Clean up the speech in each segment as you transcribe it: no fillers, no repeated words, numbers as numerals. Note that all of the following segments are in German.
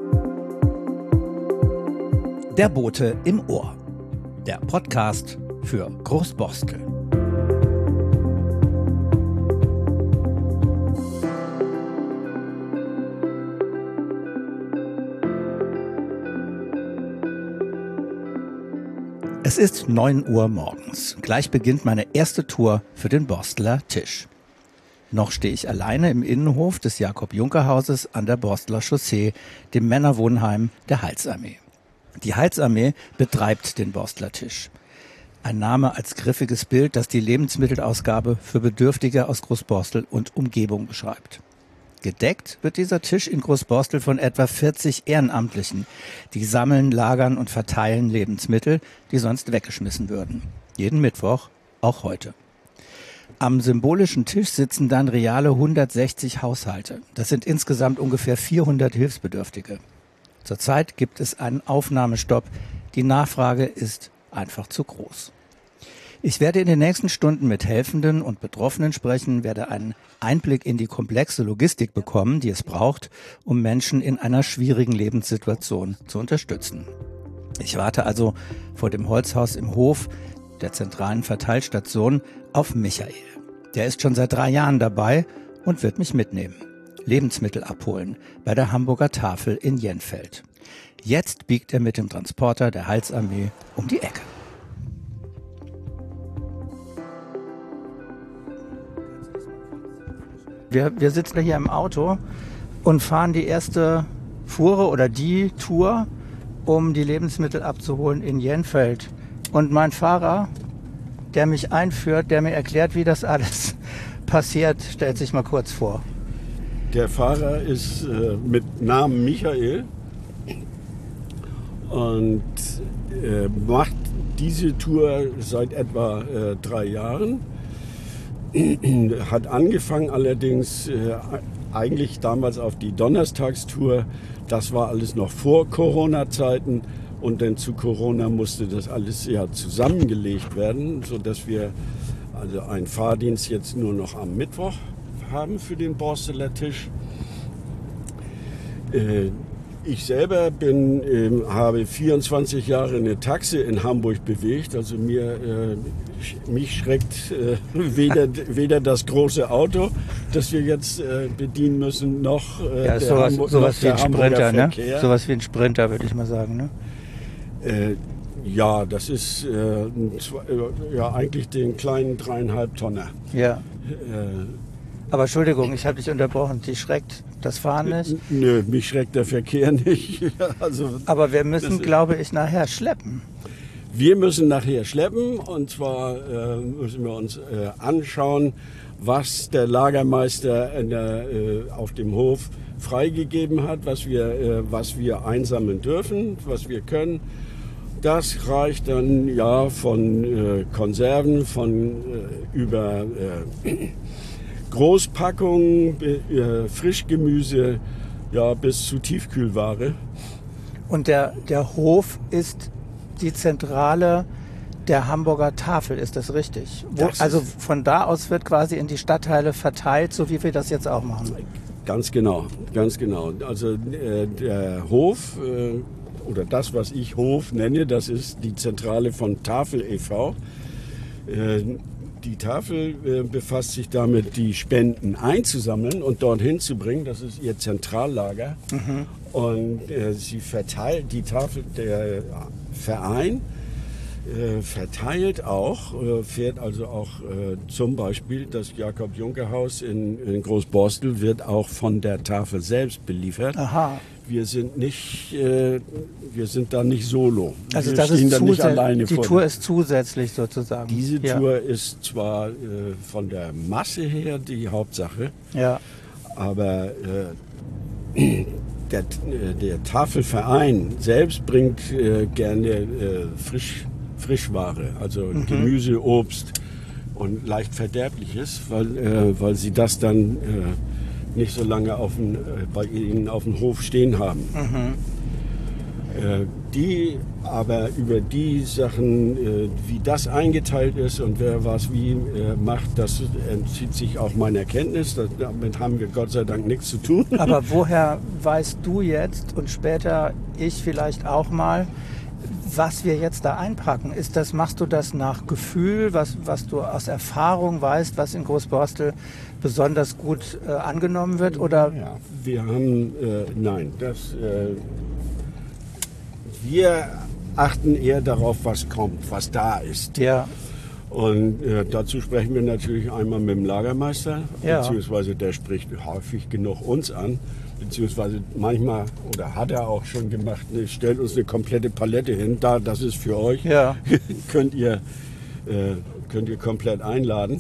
Der Bote im Ohr. Der Podcast für Großborstel. Es ist 9 Uhr morgens. Gleich beginnt meine erste Tour für den Borsteler Tisch. Noch stehe ich alleine im Innenhof des Jakob-Juncker-Hauses an der Borsteler Chaussee, dem Männerwohnheim der Heilsarmee. Die Heilsarmee betreibt den Borsteler Tisch. Ein Name als griffiges Bild, das die Lebensmittelausgabe für Bedürftige aus Großborstel und Umgebung beschreibt. Gedeckt wird dieser Tisch in Großborstel von etwa 40 Ehrenamtlichen, die sammeln, lagern und verteilen Lebensmittel, die sonst weggeschmissen würden. Jeden Mittwoch, auch heute. Am symbolischen Tisch sitzen dann reale 160 Haushalte. Das sind insgesamt ungefähr 400 Hilfsbedürftige. Zurzeit gibt es einen Aufnahmestopp. Die Nachfrage ist einfach zu groß. Ich werde in den nächsten Stunden mit Helfenden und Betroffenen sprechen, werde einen Einblick in die komplexe Logistik bekommen, die es braucht, um Menschen in einer schwierigen Lebenssituation zu unterstützen. Ich warte also vor dem Holzhaus im Hof der zentralen Verteilstation auf Michael. Der ist schon seit 3 Jahren dabei und wird mich mitnehmen. Lebensmittel abholen bei der Hamburger Tafel in Jenfeld. Jetzt biegt er mit dem Transporter der Heilsarmee um die Ecke. Wir sitzen hier im Auto und fahren die erste Fuhre oder die Tour, um die Lebensmittel abzuholen in Jenfeld. Und mein Fahrer, der mich einführt, der mir erklärt, wie das alles passiert, stellt sich mal kurz vor. Der Fahrer ist mit Namen Michael und macht diese Tour seit etwa 3 Jahren. Hat angefangen allerdings eigentlich damals auf die Donnerstagstour. Das war alles noch vor Corona-Zeiten und dann zu Corona musste das alles ja zusammengelegt werden, sodass wir also einen Fahrdienst jetzt nur noch am Mittwoch haben für den Borsteler Tisch. Ich selber habe 24 Jahre eine Taxe in Hamburg bewegt, also mich schreckt weder das große Auto, das wir jetzt bedienen müssen, noch sowas wie ein Sprinter, ne? Verkehr. Sowas wie ein Sprinter, würde ich mal sagen, ne? Ja, das ist eigentlich den kleinen 3,5 Tonner. Ja. Aber Entschuldigung, ich habe dich unterbrochen. Die schreckt das Fahren nicht? Nö, mich schreckt der Verkehr nicht. Aber wir müssen, glaube ich, nachher schleppen. Wir müssen nachher schleppen und zwar müssen wir uns anschauen, was der Lagermeister auf dem Hof freigegeben hat, was wir einsammeln dürfen, was wir können. Das reicht dann ja von Konserven, über Großpackungen, Frischgemüse, ja, bis zu Tiefkühlware. Und der Hof ist die Zentrale der Hamburger Tafel, ist das richtig? Also von da aus wird quasi in die Stadtteile verteilt, so wie wir das jetzt auch machen. Ganz genau, ganz genau. Also der Hof oder das, was ich Hof nenne, das ist die Zentrale von Tafel e.V. Die Tafel befasst sich damit, die Spenden einzusammeln und dorthin zu bringen. Das ist ihr Zentrallager. Mhm. Und sie verteilt die Tafel, der Verein verteilt auch, fährt also auch zum Beispiel das Jakob-Juncker-Haus in Großborstel wird auch von der Tafel selbst beliefert. Aha. Wir sind da nicht solo. Also wir das ist da nicht alleine die vor. Tour ist zusätzlich sozusagen. Diese Tour ist zwar von der Masse her die Hauptsache, ja, aber der Tafelverein selbst bringt gerne Frischware, also Gemüse, Obst und leicht Verderbliches, weil sie das dann nicht so lange bei ihnen auf dem Hof stehen haben. Die aber über die Sachen, wie das eingeteilt ist und wer was wie macht, das entzieht sich auch meiner Kenntnis. Damit haben wir Gott sei Dank nichts zu tun. Aber woher weißt du jetzt und später ich vielleicht auch mal, was wir jetzt da einpacken? Machst du das nach Gefühl, was du aus Erfahrung weißt, was in Großborstel besonders gut angenommen wird? Oder? Ja, wir haben, wir achten eher darauf, was kommt, was da ist. Ja. Und dazu sprechen wir natürlich einmal mit dem Lagermeister, beziehungsweise der spricht häufig genug uns an, beziehungsweise manchmal, oder hat er auch schon gemacht, stellt uns eine komplette Palette hin, das ist für euch, könnt ihr komplett einladen.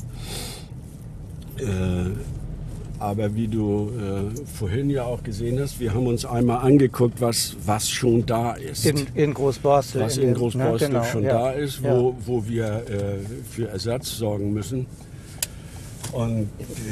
Aber wie du vorhin ja auch gesehen hast, wir haben uns einmal angeguckt, was schon da ist. In Großborstel. Was in Großborstel schon da ist, wo wir für Ersatz sorgen müssen. Und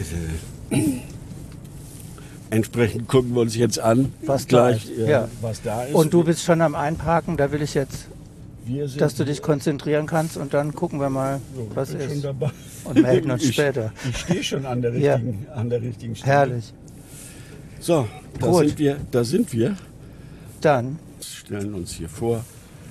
entsprechend gucken wir uns jetzt an, was da ist. Und du bist schon am Einparken, da will ich jetzt, dass du dich konzentrieren kannst und dann gucken wir mal, was ist. Schon dabei. Und melden uns später. Ich stehe schon an der richtigen Stelle. Herrlich. So, da sind wir. Dann stellen uns hier vor.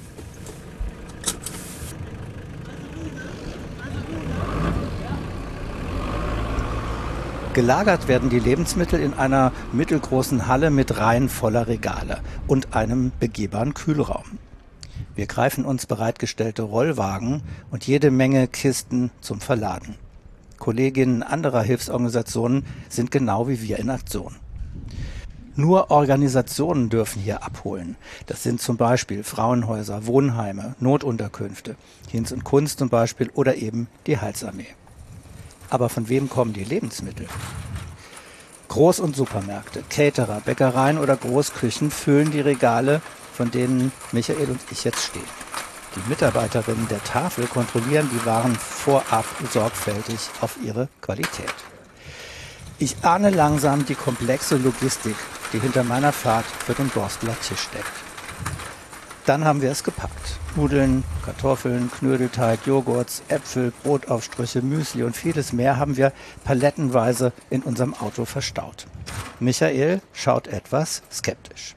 Gelagert werden die Lebensmittel in einer mittelgroßen Halle mit Reihen voller Regale und einem begehbaren Kühlraum. Wir greifen uns bereitgestellte Rollwagen und jede Menge Kisten zum Verladen. Kolleginnen anderer Hilfsorganisationen sind genau wie wir in Aktion. Nur Organisationen dürfen hier abholen. Das sind zum Beispiel Frauenhäuser, Wohnheime, Notunterkünfte, Hinz und Kunst zum Beispiel oder eben die Heilsarmee. Aber von wem kommen die Lebensmittel? Groß- und Supermärkte, Caterer, Bäckereien oder Großküchen füllen die Regale, von denen Michael und ich jetzt stehen. Die Mitarbeiterinnen der Tafel kontrollieren die Waren vorab sorgfältig auf ihre Qualität. Ich ahne langsam die komplexe Logistik, die hinter meiner Fahrt für den Borsteler Tisch steckt. Dann haben wir es gepackt. Nudeln, Kartoffeln, Knödelteig, Joghurts, Äpfel, Brotaufstriche, Müsli und vieles mehr haben wir palettenweise in unserem Auto verstaut. Michael schaut etwas skeptisch.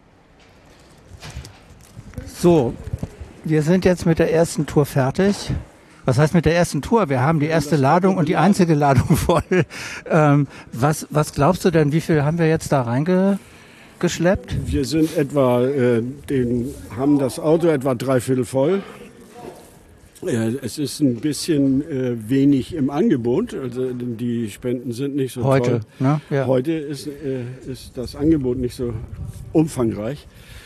So, wir sind jetzt mit der ersten Tour fertig. Was heißt mit der ersten Tour? Wir haben die erste Ladung und die einzige Ladung voll. Was glaubst du denn, wie viel haben wir jetzt da reingeschleppt? Wir sind haben das Auto etwa 3/4 voll. Es ist ein bisschen wenig im Angebot, also die Spenden sind nicht so heute, toll. Ne? Ja. Heute ist das Angebot nicht so umfangreich.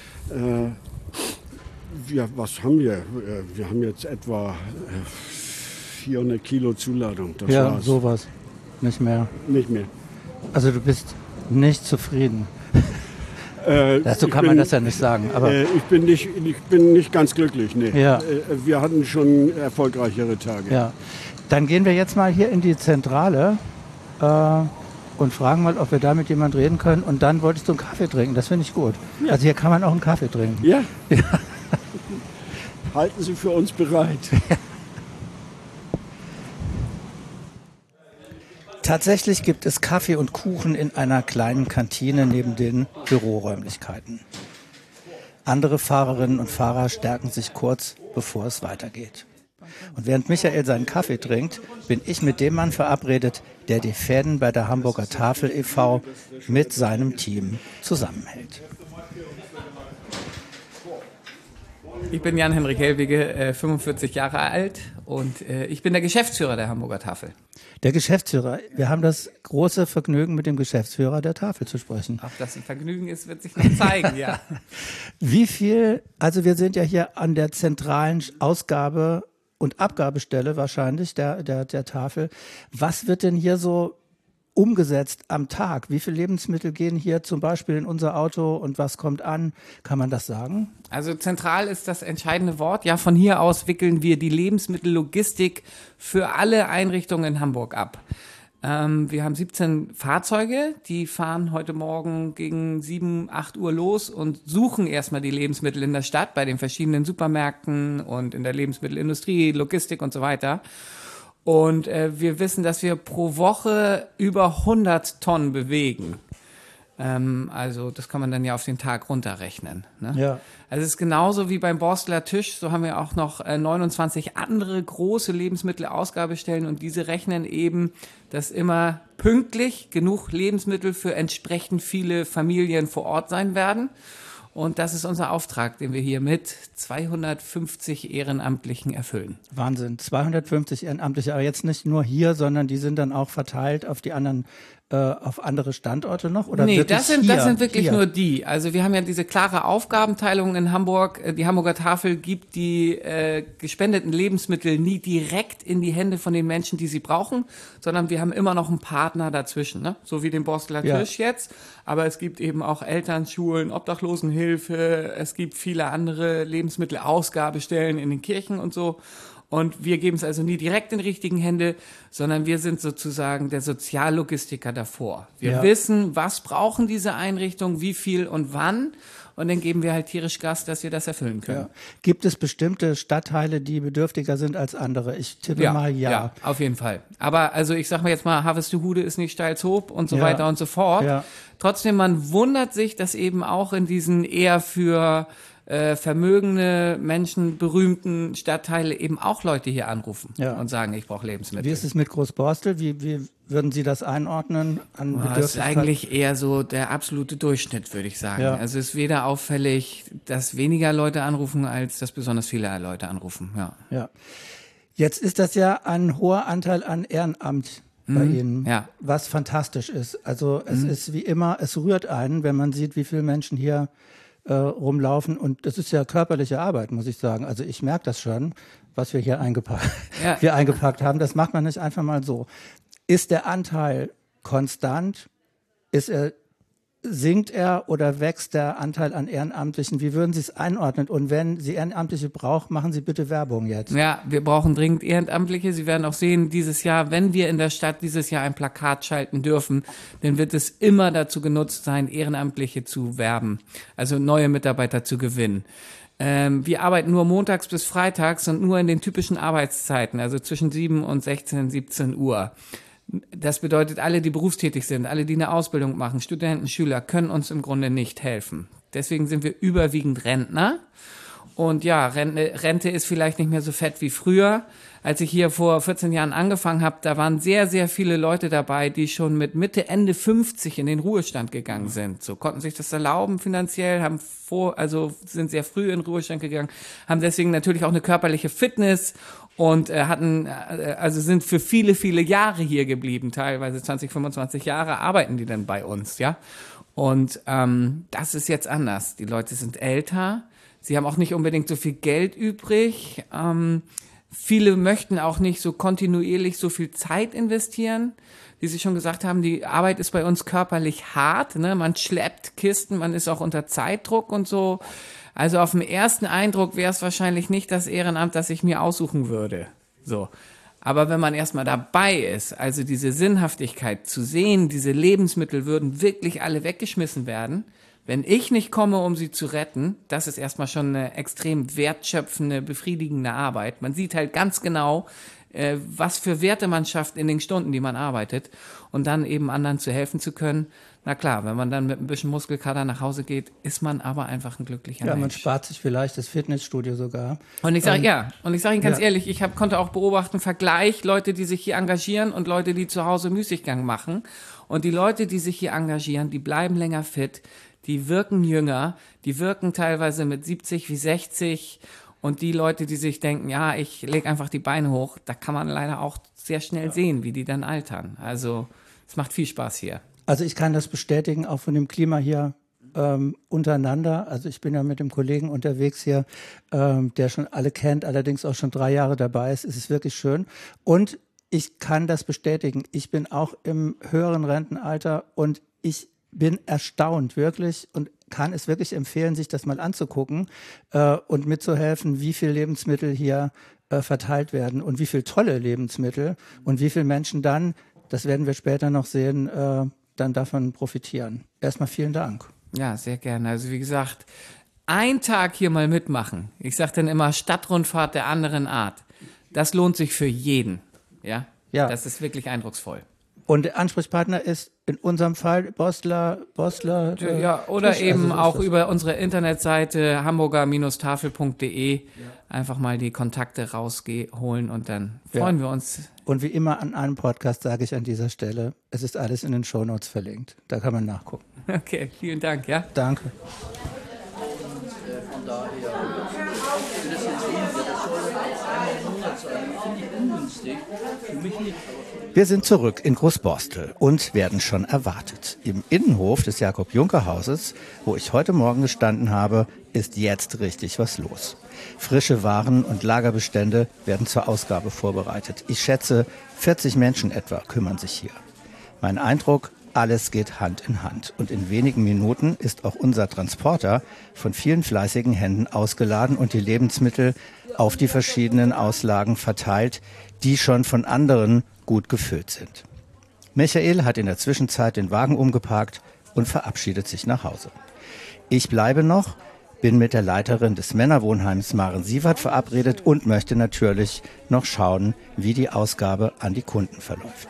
Was haben wir? Wir haben jetzt etwa 400 Kilo Zuladung. Das war's. Sowas. Nicht mehr. Nicht mehr. Also du bist nicht zufrieden. Dazu kann man das ja nicht sagen. Aber ich bin nicht ganz glücklich. Nee. Ja. Wir hatten schon erfolgreichere Tage. Ja. Dann gehen wir jetzt mal hier in die Zentrale und fragen mal, ob wir da mit jemand reden können. Und dann wolltest du einen Kaffee trinken. Das finde ich gut. Ja. Also hier kann man auch einen Kaffee trinken. Ja. Halten Sie für uns bereit. Tatsächlich gibt es Kaffee und Kuchen in einer kleinen Kantine neben den Büroräumlichkeiten. Andere Fahrerinnen und Fahrer stärken sich kurz, bevor es weitergeht. Und während Michael seinen Kaffee trinkt, bin ich mit dem Mann verabredet, der die Fäden bei der Hamburger Tafel e.V. mit seinem Team zusammenhält. Ich bin Jan-Henrik Hellwege, 45 Jahre alt und ich bin der Geschäftsführer der Hamburger Tafel. Der Geschäftsführer. Wir haben das große Vergnügen, mit dem Geschäftsführer der Tafel zu sprechen. Ob das ein Vergnügen ist, wird sich noch zeigen, ja. Also wir sind ja hier an der zentralen Ausgabe- und Abgabestelle wahrscheinlich der Tafel. Was wird denn hier so umgesetzt am Tag? Wie viele Lebensmittel gehen hier zum Beispiel in unser Auto und was kommt an? Kann man das sagen? Also zentral ist das entscheidende Wort. Ja, von hier aus wickeln wir die Lebensmittellogistik für alle Einrichtungen in Hamburg ab. Wir haben 17 Fahrzeuge, die fahren heute Morgen gegen 7, 8 Uhr los und suchen erstmal die Lebensmittel in der Stadt, bei den verschiedenen Supermärkten und in der Lebensmittelindustrie, Logistik und so weiter. Und wir wissen, dass wir pro Woche über 100 Tonnen bewegen. Also das kann man dann ja auf den Tag runterrechnen. Ne? Ja. Also es ist genauso wie beim Borstler Tisch, so haben wir auch noch 29 andere große Lebensmittelausgabestellen und diese rechnen eben, dass immer pünktlich genug Lebensmittel für entsprechend viele Familien vor Ort sein werden. Und das ist unser Auftrag, den wir hier mit 250 Ehrenamtlichen erfüllen. Wahnsinn, 250 Ehrenamtliche, aber jetzt nicht nur hier, sondern die sind dann auch verteilt auf die anderen, auf andere Standorte noch? Oder Nee, wirklich das sind wirklich hier? nur die. Also wir haben ja diese klare Aufgabenteilung in Hamburg. Die Hamburger Tafel gibt die gespendeten Lebensmittel nie direkt in die Hände von den Menschen, die sie brauchen, sondern wir haben immer noch einen Partner dazwischen, ne? So wie den Borstler Tisch jetzt. Aber es gibt eben auch Elternschulen, Obdachlosenhilfe, es gibt viele andere Lebensmittelausgabestellen in den Kirchen und so. Und wir geben es also nie direkt in die richtigen Hände, sondern wir sind sozusagen der Soziallogistiker davor. Wir wissen, was brauchen diese Einrichtungen, wie viel und wann. Und dann geben wir halt tierisch Gas, dass wir das erfüllen können. Ja. Gibt es bestimmte Stadtteile, die bedürftiger sind als andere? Ich tippe mal ja. Ja, auf jeden Fall. Aber also ich sag mal jetzt mal, Harvestehude ist nicht Steilshoop und so weiter und so fort. Ja. Trotzdem, man wundert sich, dass eben auch in diesen eher für vermögende Menschen, berühmten Stadtteile eben auch Leute hier anrufen und sagen, ich brauche Lebensmittel. Wie ist es mit Großborstel? Wie würden Sie das einordnen an Bedürftigkeit? Das ist eigentlich eher so der absolute Durchschnitt, würde ich sagen. Ja. Also es ist weder auffällig, dass weniger Leute anrufen, als dass besonders viele Leute anrufen. Ja. Jetzt ist das ja ein hoher Anteil an Ehrenamt bei Ihnen, was fantastisch ist. Also es ist wie immer, es rührt einen, wenn man sieht, wie viele Menschen hier rumlaufen und das ist ja körperliche Arbeit, muss ich sagen. Also ich merke das schon, was wir hier eingepackt haben. Das macht man nicht einfach mal so. Ist der Anteil konstant? Sinkt er oder wächst der Anteil an Ehrenamtlichen? Wie würden Sie es einordnen? Und wenn Sie Ehrenamtliche brauchen, machen Sie bitte Werbung jetzt. Ja, wir brauchen dringend Ehrenamtliche. Sie werden auch sehen, dieses Jahr, wenn wir in der Stadt dieses Jahr ein Plakat schalten dürfen, dann wird es immer dazu genutzt sein, Ehrenamtliche zu werben, also neue Mitarbeiter zu gewinnen. Wir arbeiten nur montags bis freitags und nur in den typischen Arbeitszeiten, also zwischen 7 und 16, 17 Uhr. Das bedeutet, alle, die berufstätig sind, alle, die eine Ausbildung machen, Studenten, Schüler, können uns im Grunde nicht helfen. Deswegen sind wir überwiegend Rentner. Und ja, Rente ist vielleicht nicht mehr so fett wie früher. Als ich hier vor 14 Jahren angefangen habe, da waren sehr, sehr viele Leute dabei, die schon mit Mitte, Ende 50 in den Ruhestand gegangen sind. So konnten sich das erlauben finanziell, sind sehr früh in den Ruhestand gegangen, haben deswegen natürlich auch eine körperliche Fitness und sind für viele, viele Jahre hier geblieben. Teilweise 20, 25 Jahre arbeiten die dann bei uns, ja. Und das ist jetzt anders. Die Leute sind älter. Sie haben auch nicht unbedingt so viel Geld übrig. Viele möchten auch nicht so kontinuierlich so viel Zeit investieren. Wie Sie schon gesagt haben, die Arbeit ist bei uns körperlich hart, ne? Man schleppt Kisten, man ist auch unter Zeitdruck und so. Also auf den ersten Eindruck wäre es wahrscheinlich nicht das Ehrenamt, das ich mir aussuchen würde. So. Aber wenn man erstmal dabei ist, also diese Sinnhaftigkeit zu sehen, diese Lebensmittel würden wirklich alle weggeschmissen werden, wenn ich nicht komme, um sie zu retten, das ist erstmal schon eine extrem wertschöpfende, befriedigende Arbeit. Man sieht halt ganz genau, was für Werte man schafft in den Stunden, die man arbeitet und dann eben anderen zu helfen zu können. Na klar, wenn man dann mit ein bisschen Muskelkater nach Hause geht, ist man aber einfach ein glücklicher Mensch. Ja, man spart sich vielleicht das Fitnessstudio sogar. Und ich sage Ihnen ganz ehrlich, ich konnte auch beobachten, Vergleich, Leute, die sich hier engagieren und Leute, die zu Hause Müßiggang machen. Und die Leute, die sich hier engagieren, die bleiben länger fit, die wirken jünger, die wirken teilweise mit 70 wie 60. Und die Leute, die sich denken, ja, ich lege einfach die Beine hoch, da kann man leider auch sehr schnell sehen, wie die dann altern. Also es macht viel Spaß hier. Also ich kann das bestätigen, auch von dem Klima hier untereinander. Also ich bin ja mit dem Kollegen unterwegs hier, der schon alle kennt, allerdings auch schon 3 Jahre dabei ist. Es ist wirklich schön. Und ich kann das bestätigen. Ich bin auch im höheren Rentenalter und ich bin erstaunt, wirklich, und kann es wirklich empfehlen, sich das mal anzugucken und mitzuhelfen, wie viel Lebensmittel hier verteilt werden und wie viel tolle Lebensmittel und wie viele Menschen dann das werden wir später noch sehen, dann davon profitieren. Erstmal vielen Dank. Ja, sehr gerne. Also wie gesagt, ein Tag hier mal mitmachen. Ich sage dann immer Stadtrundfahrt der anderen Art. Das lohnt sich für jeden. Ja. Das ist wirklich eindrucksvoll. Und der Ansprechpartner ist in unserem Fall Bostler. Ja, oder eben also auch über unsere Internetseite hamburger-tafel.de einfach mal die Kontakte rausholen und dann freuen wir uns. Und wie immer an einem Podcast sage ich an dieser Stelle, es ist alles in den Shownotes verlinkt. Da kann man nachgucken. Okay, vielen Dank, ja. Danke. Von daher, wenn das jetzt weniger, das soll einmal im Monat sein. Finde ich ungünstig. Für mich nicht. Wir sind zurück in Großborstel und werden schon erwartet. Im Innenhof des Jakob-Juncker-Hauses, wo ich heute Morgen gestanden habe, ist jetzt richtig was los. Frische Waren und Lagerbestände werden zur Ausgabe vorbereitet. Ich schätze, 40 Menschen etwa kümmern sich hier. Mein Eindruck, alles geht Hand in Hand. Und in wenigen Minuten ist auch unser Transporter von vielen fleißigen Händen ausgeladen und die Lebensmittel auf die verschiedenen Auslagen verteilt, die schon von anderen gut gefüllt sind. Michael hat in der Zwischenzeit den Wagen umgeparkt und verabschiedet sich nach Hause. Ich bleibe noch, bin mit der Leiterin des Männerwohnheims Maren Sievert verabredet und möchte natürlich noch schauen, wie die Ausgabe an die Kunden verläuft.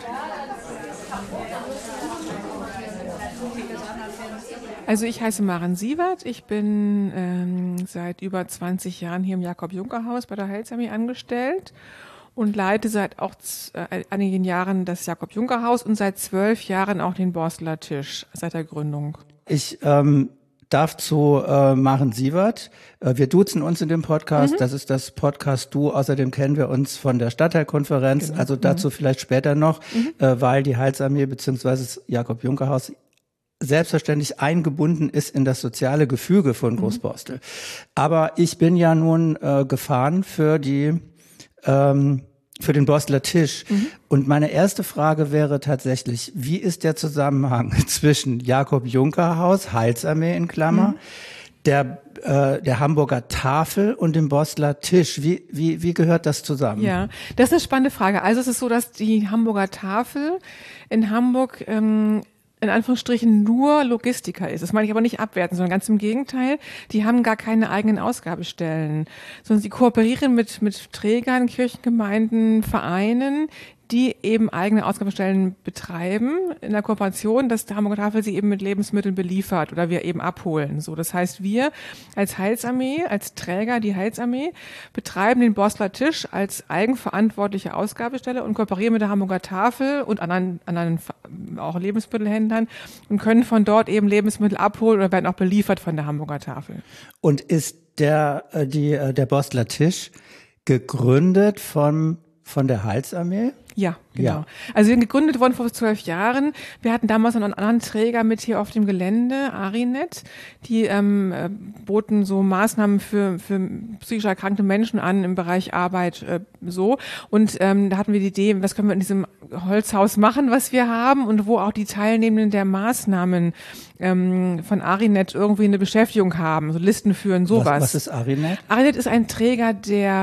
Also ich heiße Maren Sievert, ich bin seit über 20 Jahren hier im Jakob-Juncker-Haus bei der Heilsarmee angestellt und leite seit auch einigen Jahren das Jakob-Juncker-Haus und seit 12 Jahren auch den Borstler Tisch, seit der Gründung. Ich darf zu Maren Sievert. Wir duzen uns in dem Podcast. Das ist das Podcast-Du. Außerdem kennen wir uns von der Stadtteilkonferenz. Genau. Also dazu vielleicht später noch, weil die Heilsarmee bzw. das Jakob-Juncker-Haus selbstverständlich eingebunden ist in das soziale Gefüge von Großborstel. Aber ich bin ja nun gefahren für den Borstler Tisch. Und meine erste Frage wäre tatsächlich, wie ist der Zusammenhang zwischen Jakob-Juncker-Haus, Heilsarmee in Klammer, der Hamburger Tafel und dem Borstler Tisch? Wie gehört das zusammen? Ja, das ist eine spannende Frage. Also es ist so, dass die Hamburger Tafel in Hamburg in Anführungsstrichen nur Logistiker ist. Das meine ich aber nicht abwerten, sondern ganz im Gegenteil. Die haben gar keine eigenen Ausgabestellen, sondern sie kooperieren mit Trägern, Kirchengemeinden, Vereinen, die eben eigene Ausgabestellen betreiben in der Kooperation, dass die Hamburger Tafel sie eben mit Lebensmitteln beliefert oder wir eben abholen. So, das heißt, wir als Heilsarmee, als Träger, die Heilsarmee, betreiben den Borstler Tisch als eigenverantwortliche Ausgabestelle und kooperieren mit der Hamburger Tafel und anderen auch Lebensmittelhändlern und können von dort eben Lebensmittel abholen oder werden auch beliefert von der Hamburger Tafel. Und ist der Borstler Tisch gegründet von der Heilsarmee? Ja, genau. Ja. Also wir sind gegründet worden vor 12 Jahren. Wir hatten damals einen anderen Träger mit hier auf dem Gelände, Arinet. Die boten so Maßnahmen für psychisch erkrankte Menschen an im Bereich Arbeit so. Und da hatten wir die Idee, was können wir in diesem Holzhaus machen, was wir haben und wo auch die Teilnehmenden der Maßnahmen von Arinet irgendwie eine Beschäftigung haben, so Listen führen, sowas. Was ist Arinet? Arinet ist ein Träger,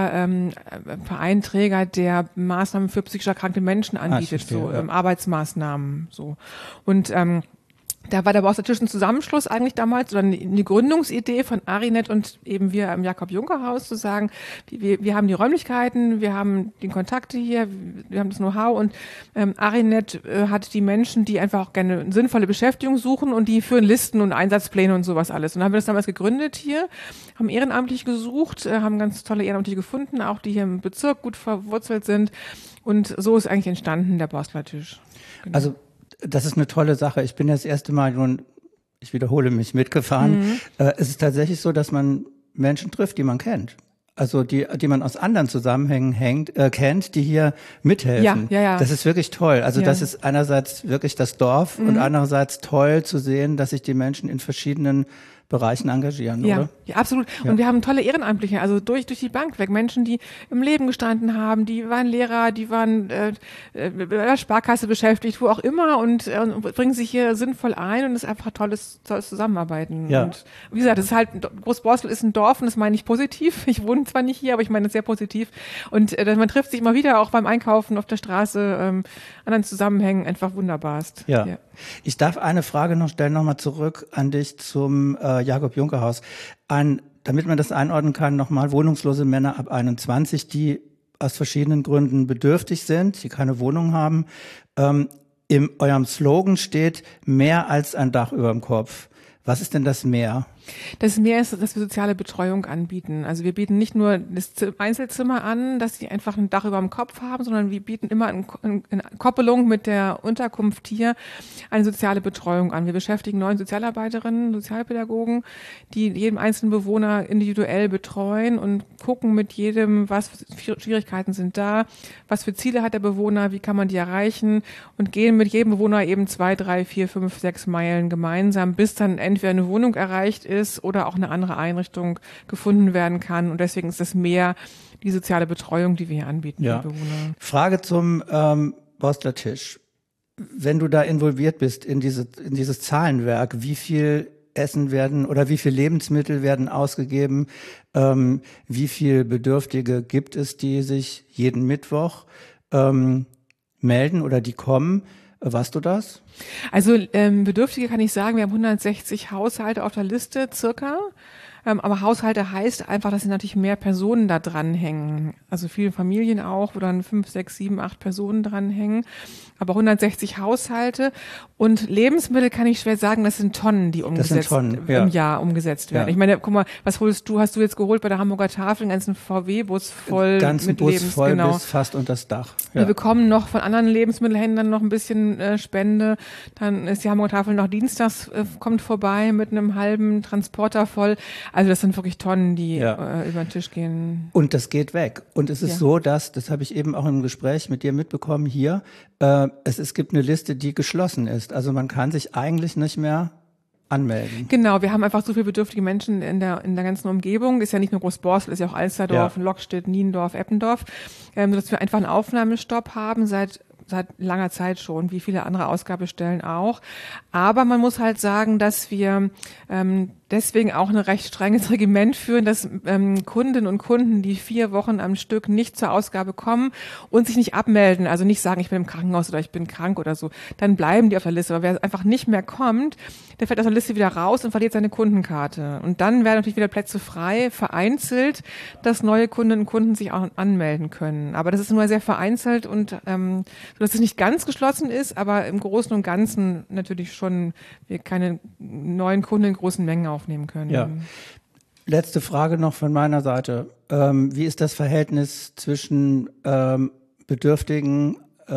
Vereinträger, der Maßnahmen für psychisch erkrankte Menschen anbietet, Arbeitsmaßnahmen, so. Und da war der Borstler Tisch ein Zusammenschluss eigentlich damals oder eine Gründungsidee von Arinet und eben wir im Jakob-Juncker-Haus zu sagen, wir haben die Räumlichkeiten, wir haben die Kontakte hier, wir haben das Know-how und Arinet hat die Menschen, die einfach auch gerne eine sinnvolle Beschäftigung suchen und die führen Listen und Einsatzpläne und sowas alles. Und dann haben wir das damals gegründet hier, haben ehrenamtlich gesucht, haben ganz tolle Ehrenamtliche gefunden, auch die hier im Bezirk gut verwurzelt sind und so ist eigentlich entstanden der Borstler Tisch. Genau. Also das ist eine tolle Sache. Ich bin das erste Mal nun, ich wiederhole mich, mitgefahren. Es ist tatsächlich so, dass man Menschen trifft, die man kennt. Also die man aus anderen Zusammenhängen kennt, die hier mithelfen. Ja. Das ist wirklich toll. Also das ist einerseits wirklich das Dorf und andererseits toll zu sehen, dass sich die Menschen in verschiedenen Bereichen engagieren, Ja, oder? ja, absolut. Ja. Und wir haben tolle Ehrenamtliche, also durch die Bank weg. Menschen, die im Leben gestanden haben, die waren Lehrer, die waren bei der Sparkasse beschäftigt, wo auch immer und bringen sich hier sinnvoll ein und es ist einfach tolles Zusammenarbeiten. Ja. Und wie gesagt, das ist halt, Großborstel ist ein Dorf und das meine ich positiv. Ich wohne zwar nicht hier, aber ich meine das sehr positiv. Und man trifft sich immer wieder, auch beim Einkaufen auf der Straße, anderen Zusammenhängen, einfach wunderbarst. Ja. Ich darf eine Frage noch stellen, nochmal zurück an dich zum Jakob-Juncker-Haus. Damit man das einordnen kann, nochmal wohnungslose Männer ab 21, die aus verschiedenen Gründen bedürftig sind, die keine Wohnung haben. In eurem Slogan steht mehr als ein Dach über dem Kopf. Was ist denn das Mehr? Das Mehr ist, dass wir soziale Betreuung anbieten. Also wir bieten nicht nur das Einzelzimmer an, dass sie einfach ein Dach über dem Kopf haben, sondern wir bieten immer in Koppelung mit der Unterkunft hier eine soziale Betreuung an. Wir beschäftigen 9 Sozialarbeiterinnen, Sozialpädagogen, die jeden einzelnen Bewohner individuell betreuen und gucken mit jedem, was für Schwierigkeiten sind da, was für Ziele hat der Bewohner, wie kann man die erreichen und gehen mit jedem Bewohner eben 2, 3, 4, 5, 6 Meilen gemeinsam, bis dann entweder eine Wohnung erreicht ist oder auch eine andere Einrichtung gefunden werden kann. Und deswegen ist das Mehr die soziale Betreuung, die wir hier anbieten für die Bewohner. Frage zum Borstler Tisch. Wenn du da involviert bist in dieses Zahlenwerk, wie viel Essen werden oder wie viel Lebensmittel werden ausgegeben? Wie viel Bedürftige gibt es, die sich jeden Mittwoch melden oder die kommen? Weißt du das? Also Bedürftige kann ich sagen, wir haben 160 Haushalte auf der Liste circa. Aber Haushalte heißt einfach, dass natürlich mehr Personen da dranhängen. Also viele Familien auch, wo dann 5, 6, 7, 8 Personen dranhängen. Aber 160 Haushalte. Und Lebensmittel kann ich schwer sagen, das sind Tonnen, die im Jahr umgesetzt werden. Ja. Ich meine, guck mal, was hast du jetzt geholt bei der Hamburger Tafel? Einen ganzen VW-Bus voll ganzen mit Bus Lebens, voll genau. bis fast unter das Dach. Ja. Wir bekommen noch von anderen Lebensmittelhändlern noch ein bisschen Spende. Dann ist die Hamburger Tafel noch dienstags, kommt vorbei mit einem halben Transporter voll. Also das sind wirklich Tonnen, die über den Tisch gehen. Und das geht weg. Und es ist so, dass, das habe ich eben auch im Gespräch mit dir mitbekommen hier, es gibt eine Liste, die geschlossen ist. Also man kann sich eigentlich nicht mehr anmelden. Genau, wir haben einfach so viele bedürftige Menschen in der ganzen Umgebung. Ist ja nicht nur Großborstel, ist ja auch Alsterdorf, Lockstedt, Niendorf, Eppendorf, sodass wir einfach einen Aufnahmestopp haben seit langer Zeit schon, wie viele andere Ausgabestellen auch. Aber man muss halt sagen, dass wir deswegen auch ein recht strenges Regiment führen, dass Kundinnen und Kunden, die 4 Wochen am Stück nicht zur Ausgabe kommen und sich nicht abmelden, also nicht sagen, ich bin im Krankenhaus oder ich bin krank oder so, dann bleiben die auf der Liste. Aber wer einfach nicht mehr kommt, der fällt aus der Liste wieder raus und verliert seine Kundenkarte. Und dann werden natürlich wieder Plätze frei, vereinzelt, dass neue Kundinnen und Kunden sich auch anmelden können. Aber das ist nur sehr vereinzelt und dass es nicht ganz geschlossen ist, aber im Großen und Ganzen natürlich schon wir keine neuen Kunden in großen Mengen aufnehmen können. Ja. Letzte Frage noch von meiner Seite. Wie ist das Verhältnis zwischen Bedürftigen,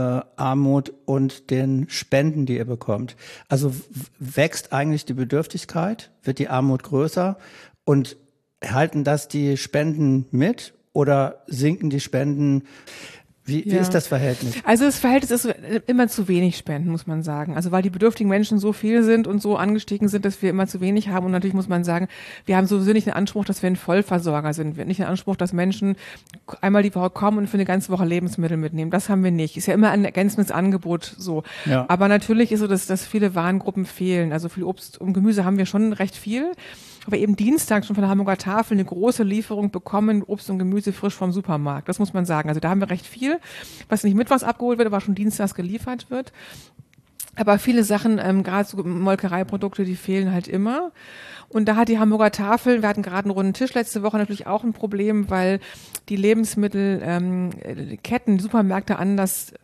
Armut und den Spenden, die ihr bekommt? Also wächst eigentlich die Bedürftigkeit? Wird die Armut größer? Und halten das die Spenden mit oder sinken die Spenden? Wie ist das Verhältnis? Also das Verhältnis ist immer zu wenig Spenden, muss man sagen. Also weil die bedürftigen Menschen so viel sind und so angestiegen sind, dass wir immer zu wenig haben. Und natürlich muss man sagen, wir haben sowieso nicht den Anspruch, dass wir ein Vollversorger sind. Wir haben nicht den Anspruch, dass Menschen einmal die Woche kommen und für eine ganze Woche Lebensmittel mitnehmen. Das haben wir nicht. Ist ja immer ein ergänzendes Angebot so. Ja. Aber natürlich ist so, dass viele Warengruppen fehlen. Also viel Obst und Gemüse haben wir schon recht viel. Aber eben Dienstag schon von der Hamburger Tafel eine große Lieferung bekommen, Obst und Gemüse frisch vom Supermarkt. Das muss man sagen. Also da haben wir recht viel, was nicht mittwochs abgeholt wird, aber schon dienstags geliefert wird. Aber viele Sachen, gerade so Molkereiprodukte, die fehlen halt immer. Und da hat die Hamburger Tafel, wir hatten gerade einen runden Tisch letzte Woche, natürlich auch ein Problem, weil die Lebensmittelketten, die Supermärkte anders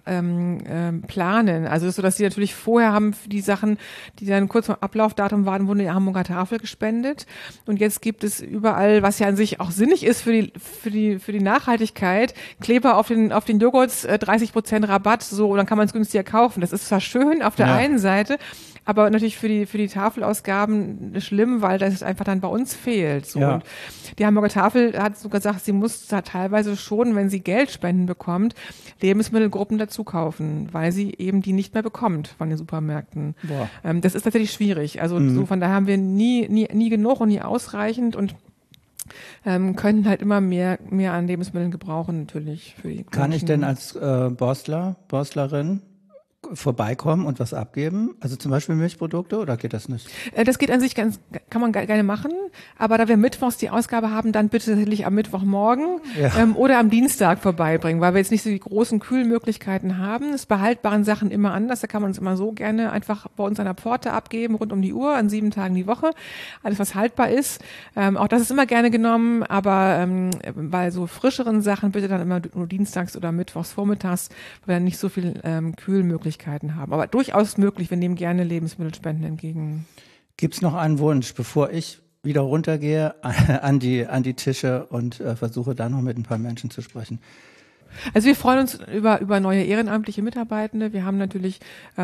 planen. Also so, dass die natürlich vorher haben die Sachen, die dann kurz vor Ablaufdatum waren, wurden in die Hamburger Tafel gespendet. Und jetzt gibt es überall, was ja an sich auch sinnig ist für die Nachhaltigkeit, Kleber auf den Joghurts, 30% Rabatt, so, und dann kann man es günstiger kaufen. Das ist zwar schön auf der einen Seite, aber natürlich für die Tafelausgaben schlimm, weil das einfach dann bei uns fehlt. So. Ja. Und die Hamburger Tafel hat sogar gesagt, sie muss da teilweise schon, wenn sie Geldspenden bekommt, Lebensmittelgruppen dazu kaufen, weil sie eben die nicht mehr bekommt von den Supermärkten. Boah. Das ist tatsächlich schwierig. Also so von daher haben wir nie genug und nie ausreichend und könnten halt immer mehr an Lebensmitteln gebrauchen natürlich für die Kann ich Menschen. denn als Borstlerin vorbeikommen und was abgeben? Also zum Beispiel Milchprodukte oder geht das nicht? Das geht an sich kann man gerne machen, aber da wir mittwochs die Ausgabe haben, dann bitte tatsächlich am Mittwochmorgen oder am Dienstag vorbeibringen, weil wir jetzt nicht so die großen Kühlmöglichkeiten haben. Es bei haltbaren Sachen immer anders, da kann man uns immer so gerne einfach bei uns an der Pforte abgeben, rund um die Uhr, an 7 Tagen die Woche. Alles, was haltbar ist. Auch das ist immer gerne genommen, aber bei so frischeren Sachen bitte dann immer nur dienstags oder mittwochs vormittags, weil wir dann nicht so viel Kühlmöglichkeiten haben. Aber durchaus möglich, wir nehmen gerne Lebensmittelspenden entgegen. Gibt's noch einen Wunsch, bevor ich wieder runtergehe an die Tische und versuche da noch mit ein paar Menschen zu sprechen? Also wir freuen uns über neue ehrenamtliche Mitarbeitende. Wir haben natürlich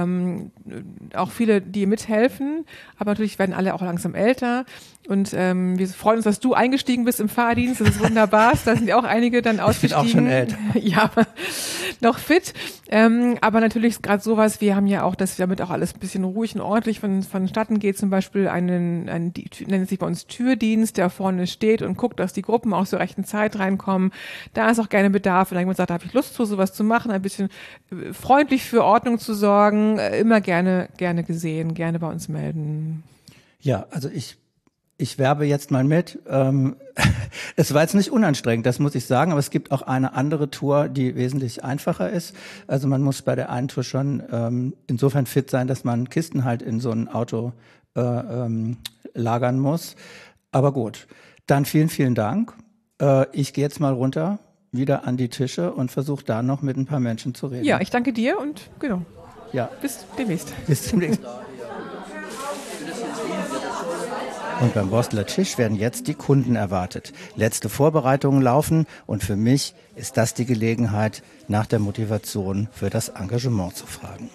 auch viele, die mithelfen, aber natürlich werden alle auch langsam älter. Und wir freuen uns, dass du eingestiegen bist im Fahrdienst. Das ist wunderbar. Da sind ja auch einige dann ausgestiegen. Ich bin auch schon älter. Ja, noch fit. Aber natürlich gerade sowas, wir haben ja auch, dass damit auch alles ein bisschen ruhig und ordentlich vonstatten geht. Zum Beispiel nennt sich bei uns Türdienst, der vorne steht und guckt, dass die Gruppen auch zur rechten Zeit reinkommen. Da ist auch gerne Bedarf. Wenn jemand sagt, da habe ich Lust zu, sowas zu machen, ein bisschen freundlich für Ordnung zu sorgen, immer gerne gesehen, gerne bei uns melden. Ja, also ich werbe jetzt mal mit. Es war jetzt nicht unanstrengend, das muss ich sagen, aber es gibt auch eine andere Tour, die wesentlich einfacher ist. Also man muss bei der einen Tour schon insofern fit sein, dass man Kisten halt in so ein Auto lagern muss. Aber gut, dann vielen Dank. Ich gehe jetzt mal runter, wieder an die Tische und versuche da noch mit ein paar Menschen zu reden. Ja, ich danke dir und genau, Ja, bis demnächst. bis zum nächsten Mal. Und beim Borstler Tisch werden jetzt die Kunden erwartet. Letzte Vorbereitungen laufen und für mich ist das die Gelegenheit, nach der Motivation für das Engagement zu fragen.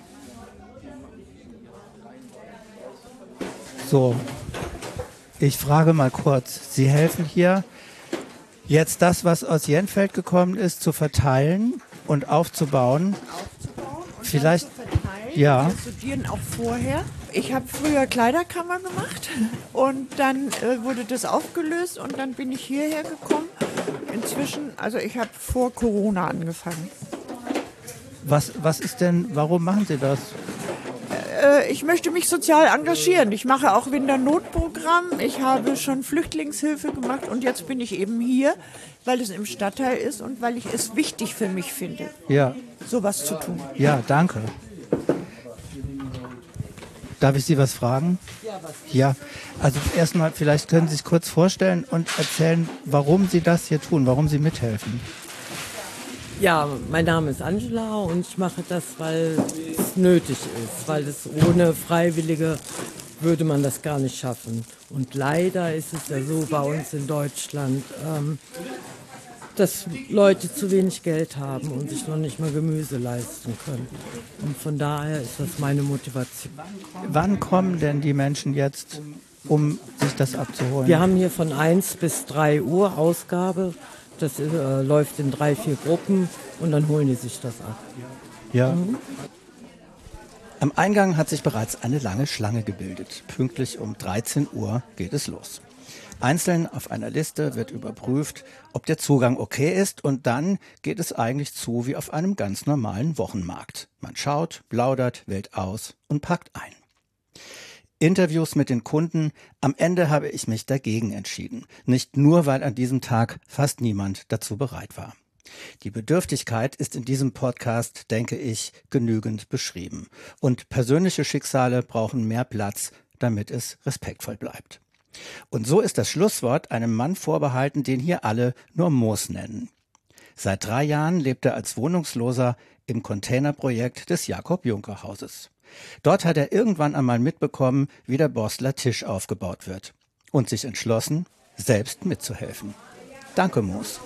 So, ich frage mal kurz, Sie helfen hier jetzt das, was aus Jenfeld gekommen ist, zu verteilen und aufzubauen. Vielleicht, ja. Wir studieren auch vorher. Ich habe früher Kleiderkammer gemacht und dann wurde das aufgelöst und dann bin ich hierher gekommen. Inzwischen, also ich habe vor Corona angefangen. Was ist denn, warum machen Sie das? Ich möchte mich sozial engagieren. Ich mache auch Winternotprogramm. Ich habe schon Flüchtlingshilfe gemacht und jetzt bin ich eben hier, weil es im Stadtteil ist und weil ich es wichtig für mich finde, Ja, sowas zu tun. ja, danke. Darf ich Sie was fragen? Ja, also erstmal, vielleicht können Sie sich kurz vorstellen und erzählen, warum Sie das hier tun, warum Sie mithelfen. Ja, mein Name ist Angela und ich mache das, weil es nötig ist, weil es ohne Freiwillige würde man das gar nicht schaffen. Und leider ist es ja so bei uns in Deutschland, dass Leute zu wenig Geld haben und sich noch nicht mal Gemüse leisten können. Und von daher ist das meine Motivation. Wann kommen denn die Menschen jetzt, um sich das abzuholen? Wir haben hier von 1 bis 3 Uhr Ausgabe. Das läuft in 3, 4 Gruppen und dann holen die sich das ab. Ja. Am Eingang hat sich bereits eine lange Schlange gebildet. Pünktlich um 13 Uhr geht es los. Einzeln auf einer Liste wird überprüft, ob der Zugang okay ist und dann geht es eigentlich zu wie auf einem ganz normalen Wochenmarkt. Man schaut, plaudert, wählt aus und packt ein. Interviews mit den Kunden, am Ende habe ich mich dagegen entschieden. Nicht nur, weil an diesem Tag fast niemand dazu bereit war. Die Bedürftigkeit ist in diesem Podcast, denke ich, genügend beschrieben. Und persönliche Schicksale brauchen mehr Platz, damit es respektvoll bleibt. Und so ist das Schlusswort einem Mann vorbehalten, den hier alle nur Moos nennen. Seit 3 Jahren lebt er als Wohnungsloser im Containerprojekt des Jakob-Juncker-Hauses. Dort hat er irgendwann einmal mitbekommen, wie der Borstler Tisch aufgebaut wird und sich entschlossen, selbst mitzuhelfen. Danke, Moos.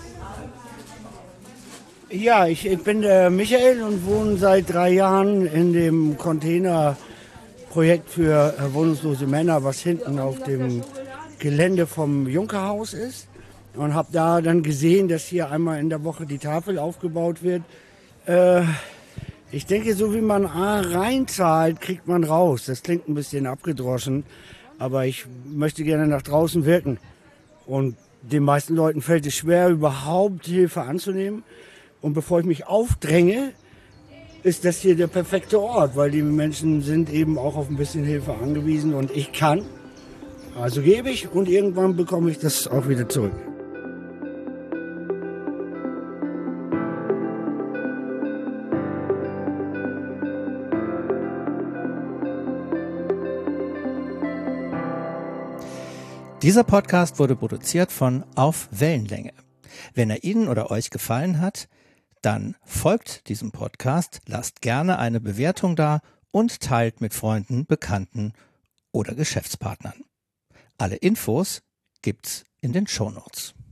Ja, ich bin der Michael und wohne seit 3 Jahren in dem Containerprojekt Projekt für wohnungslose Männer, was hinten auf dem Gelände vom Junkerhaus ist. Und habe da dann gesehen, dass hier einmal in der Woche die Tafel aufgebaut wird. Ich denke, so wie man reinzahlt, kriegt man raus. Das klingt ein bisschen abgedroschen, aber ich möchte gerne nach draußen wirken. Und den meisten Leuten fällt es schwer, überhaupt Hilfe anzunehmen. Und bevor ich mich aufdränge, ist das hier der perfekte Ort, weil die Menschen sind eben auch auf ein bisschen Hilfe angewiesen und ich kann. Also gebe ich und irgendwann bekomme ich das auch wieder zurück. Dieser Podcast wurde produziert von Auf Wellenlänge. Wenn er Ihnen oder euch gefallen hat, dann folgt diesem Podcast, lasst gerne eine Bewertung da und teilt mit Freunden, Bekannten oder Geschäftspartnern. Alle Infos gibt's in den Shownotes.